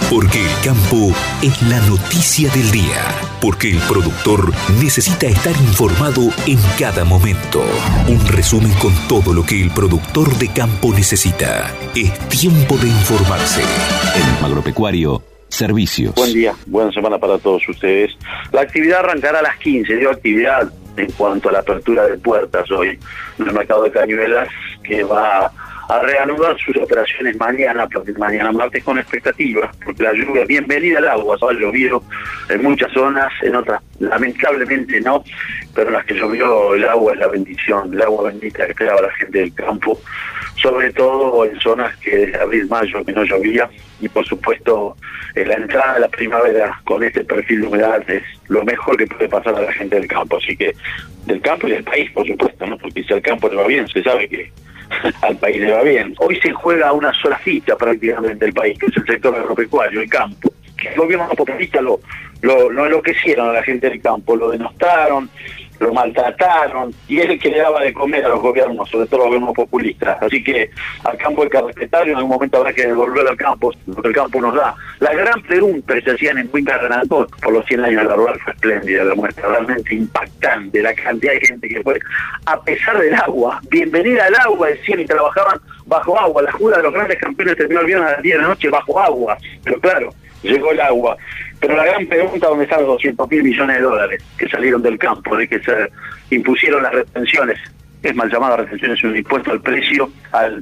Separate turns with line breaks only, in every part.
Porque el campo es la noticia del día. Porque el productor necesita estar informado en cada momento. Un resumen con todo lo que el productor de campo necesita. Es tiempo de informarse. En Agropecuario, servicios.
Buen día, buena semana para todos ustedes. La actividad arrancará a las 15. Dio actividad en cuanto a la apertura de puertas hoy en el mercado de Cañuelas, que va a reanudar sus operaciones mañana, martes, con expectativas, porque la lluvia, bienvenida al agua, ha llovido en muchas zonas, en otras lamentablemente no, pero en las que llovió el agua es la bendición, el agua bendita que esperaba la gente del campo, sobre todo en zonas que desde abril-mayo que no llovía, y por supuesto la entrada de la primavera con este perfil de humedad es lo mejor que puede pasar a la gente del campo, así que del campo y del país, por supuesto, ¿no? Porque si al campo le va bien, se sabe que al país le va bien. Hoy se juega una sola ficha prácticamente del país, que es el sector agropecuario, el campo. El gobierno populista lo enloquecieron a la gente del campo, lo denostaron, lo maltrataron, y es el que le daba de comer a los gobiernos, sobre todo los gobiernos populistas. Así que al campo hay que respetarlo, en algún momento habrá que devolver al campo lo que el campo nos da. La gran pregunta que se hacían en Cuenca Granatón por los 100 años de la rural fue espléndida, la muestra realmente impactante, la cantidad de gente que fue, a pesar del agua, bienvenida al agua, decían, y trabajaban bajo agua. La jura de los grandes campeones terminó el viernes a las 10 de la noche bajo agua, pero claro, llegó el agua. Pero la gran pregunta, ¿dónde están los 200.000 millones de dólares que salieron del campo, de que se impusieron las retenciones? Es mal llamada retenciones, un impuesto al precio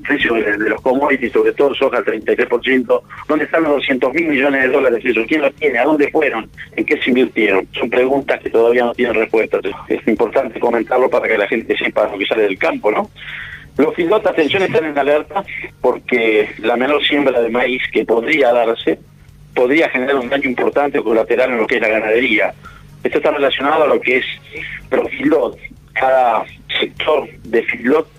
de los commodities, sobre todo soja al 33%. ¿Dónde están los 200.000 millones de dólares? Eso, ¿quién los tiene? ¿A dónde fueron? ¿En qué se invirtieron? Son preguntas que todavía no tienen respuesta. Es importante comentarlo para que la gente sepa lo que sale del campo, ¿no? Los feedlots, atención, están en alerta porque la menor siembra de maíz que podría darse podría generar un daño importante o colateral en lo que es la ganadería. Esto está relacionado a lo que es Profeedlot. Cada sector de feedlot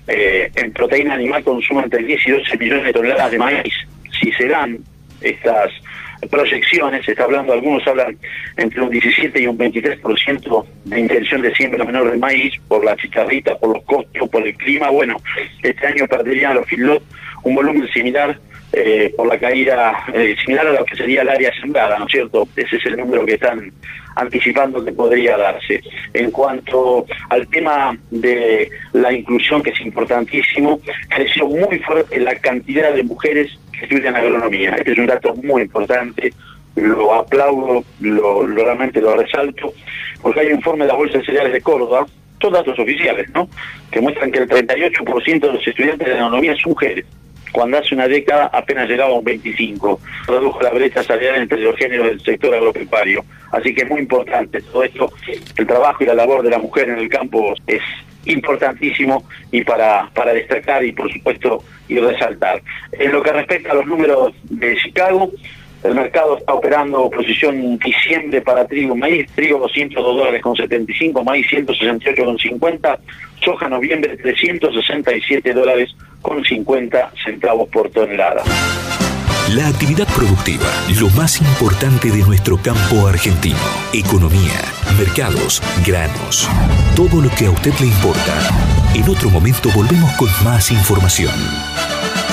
en proteína animal consume entre 10 y 12 millones de toneladas de maíz. Si se dan estas proyecciones, se está hablando, algunos hablan entre un 17 y un 23% de intención de siembra menor de maíz por la chicharrita, por los costos, por el clima. Bueno, este año perderían los feedlot un volumen similar por la caída, similar a lo que sería el área sembrada, ¿no es cierto? Ese es el número que están anticipando que podría darse. En cuanto al tema de la inclusión, que es importantísimo, creció muy fuerte la cantidad de mujeres que estudian agronomía. Este es un dato muy importante, lo aplaudo, realmente lo resalto, porque hay un informe de la Bolsa de Cereales de Córdoba, son datos oficiales, ¿no?, que muestran que el 38% de los estudiantes de agronomía son mujeres, cuando hace una década apenas llegaba a un 25%. Redujo la brecha salarial entre los géneros del sector agropecuario. Así que es muy importante todo esto. El trabajo y la labor de la mujer en el campo es importantísimo y para destacar y, por supuesto, y resaltar. En lo que respecta a los números de Chicago, el mercado está operando posición diciembre para trigo, maíz, trigo $202.75, maíz $168.50, soja noviembre $367.50 por tonelada.
La actividad productiva, lo más importante de nuestro campo argentino. Economía, mercados, granos, todo lo que a usted le importa. En otro momento volvemos con más información.